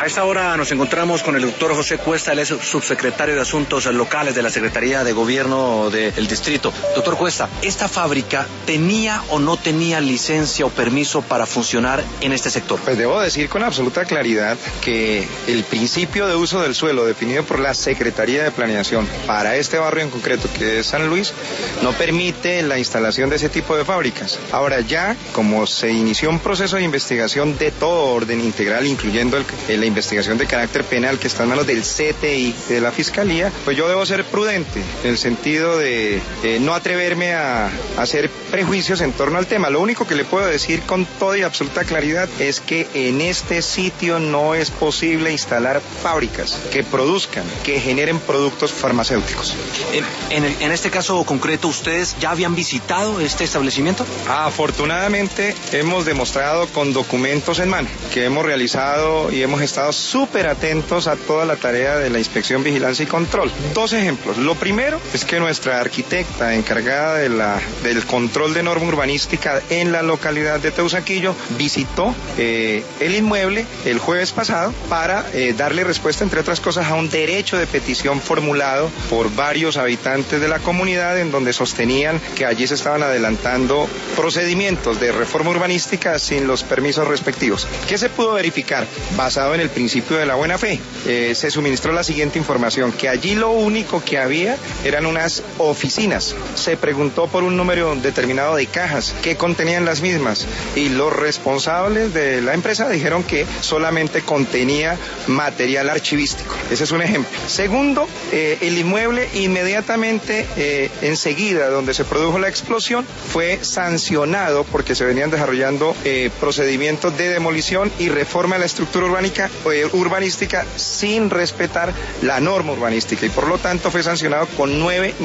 esta hora nos encontramos con el doctor José Cuesta, él es subsecretario de Asuntos Locales de la Secretaría de Gobierno del Distrito. Doctor Cuesta, ¿esta fábrica tenía o no tenía licencia o permiso para funcionar en este sector? Pues debo decir con absoluta claridad que el principio de uso del suelo definido por la Secretaría de Planeación para este barrio en concreto, que es San Luis, no permite la instalación de ese tipo de fábricas. Ahora ya, como se inició un proceso de investigación de todo orden integral, incluyendo la investigación de carácter penal que está en manos del CTI, de la Fiscalía, pues yo debo ser prudente en el sentido de no atreverme a hacer prejuicios en torno al tema. Lo único que le puedo decir con toda y absoluta claridad es que en este sitio no es posible instalar fábricas que produzcan, que generen productos farmacéuticos. En este caso concreto, ¿ustedes ya habían visitado este establecimiento? Afortunadamente hemos demostrado con documentos en mano que hemos realizado y hemos estado súper atentos a toda la tarea de la inspección, vigilancia y control. Dos ejemplos. Lo primero es que nuestra arquitecta encargada del control de norma urbanística en la localidad de Teusaquillo visitó el inmueble el jueves pasado para darle respuesta, entre otras cosas, a un derecho de petición formulado por varios habitantes de la comunidad, en donde sostenían que allí se estaban adelantando procedimientos de reforma urbanística sin los permisos respectivos. ¿Qué se pudo verificar? Basado en el principio de la buena fe, se suministró la siguiente información, que allí lo único que había eran unas oficinas. Se preguntó por un número determinado de cajas que contenían las mismas y los responsables de la empresa dijeron que solamente contenía material archivístico. Ese es un ejemplo. Segundo, el inmueble inmediatamente enseguida donde se produjo la explosión fue sancionado porque se venían desarrollando procedimientos de demolición y reforma de la estructura urbanística sin respetar la norma urbanística, y por lo tanto fue sancionado con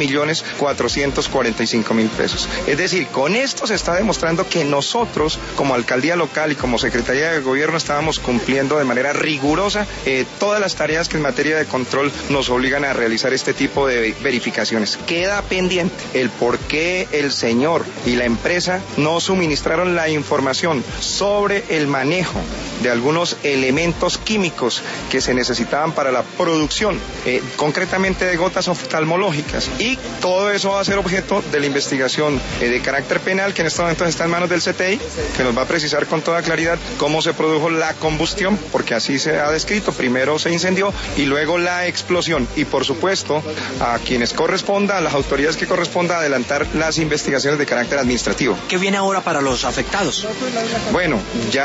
9.445.000 pesos. Es decir, con esto se está demostrando que nosotros como alcaldía local y como Secretaría de Gobierno estábamos cumpliendo de manera rigurosa todas las tareas que en materia de control nos obligan a realizar este tipo de verificaciones. Queda pendiente el por qué el señor y la empresa no suministraron la información sobre el manejo de algunos elementos químicos que se necesitaban para la producción, concretamente de gotas oftalmológicas, y todo eso va a ser objeto de la investigación de carácter penal que en estos momentos está en manos del CTI, que nos va a precisar con toda claridad cómo se produjo la combustión, porque así se ha descrito: primero se incendió y luego la explosión, y por supuesto a quienes corresponda, a las autoridades que corresponda, adelantar las investigaciones de carácter administrativo. ¿Qué viene ahora para los afectados? Bueno,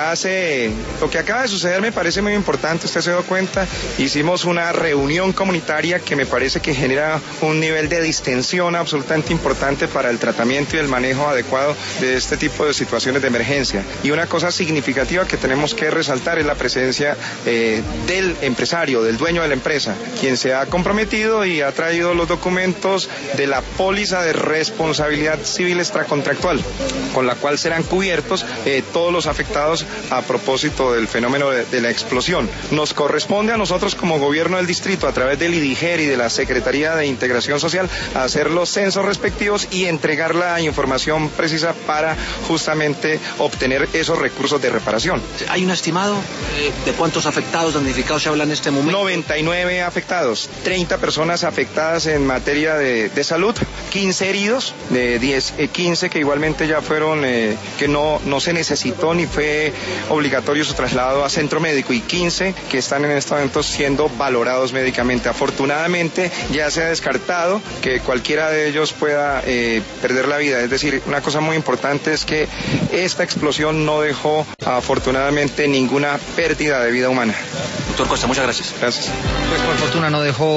lo que acaba de suceder me parece muy importante. Usted se dio cuenta, hicimos una reunión comunitaria que me parece que genera un nivel de distensión absolutamente importante para el tratamiento y el manejo adecuado de este tipo de situaciones de emergencia. Y una cosa significativa que tenemos que resaltar es la presencia del empresario, del dueño de la empresa, quien se ha comprometido y ha traído los documentos de la póliza de responsabilidad civil extracontractual, con la cual serán cubiertos todos los afectados a propósito del fenómeno de la explosión. Nos corresponde a nosotros como gobierno del distrito, a través del IDIGER y de la Secretaría de Integración Social, hacer los censos respectivos y entregar la información precisa para justamente obtener esos recursos de reparación. ¿Hay un estimado de cuántos afectados, damnificados se habla en este momento? 99 afectados, 30 personas afectadas en materia de salud, 15 heridos, 15 que igualmente ya fueron, que no se necesitó ni fue obligatorio su traslado a centro médico, y 15 que están en estos momentos siendo valorados médicamente. Afortunadamente ya se ha descartado que cualquiera de ellos pueda perder la vida. Es decir, una cosa muy importante es que esta explosión no dejó afortunadamente ninguna pérdida de vida humana. Doctor Costa, muchas gracias. Gracias. Pues por fortuna no dejó